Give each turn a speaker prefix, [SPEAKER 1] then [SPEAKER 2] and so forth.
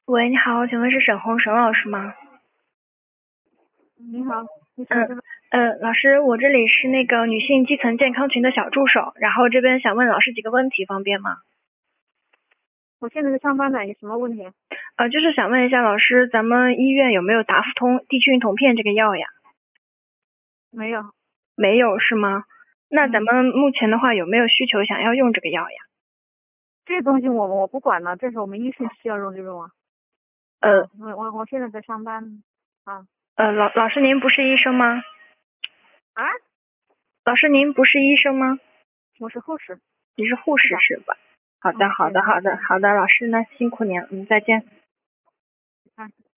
[SPEAKER 1] 喂，你好，请问是沈红沈老师吗？
[SPEAKER 2] 你好，你想什么？
[SPEAKER 1] 老师，我这里是那个女性基层健康群的小助手，然后这边想问老师几个问题，方便吗？
[SPEAKER 2] 我现在在上班呢，有什么问题？
[SPEAKER 1] 就是想问一下老师，咱们医院有没有达馥通地区孕酮片这个药呀？
[SPEAKER 2] 没有。
[SPEAKER 1] 没有是吗？那咱们目前的话有没有需求想要用这个药呀？
[SPEAKER 2] 这东西我不管了，这是我们医生需要用就用啊。我现在在上班啊。
[SPEAKER 1] 老师您不是医生吗？
[SPEAKER 2] 啊？
[SPEAKER 1] 老师您不是医生吗？
[SPEAKER 2] 我是护士。
[SPEAKER 1] 你是护士是吧？好的，
[SPEAKER 2] 对的。
[SPEAKER 1] 老师那辛苦您了，再见。
[SPEAKER 2] 啊。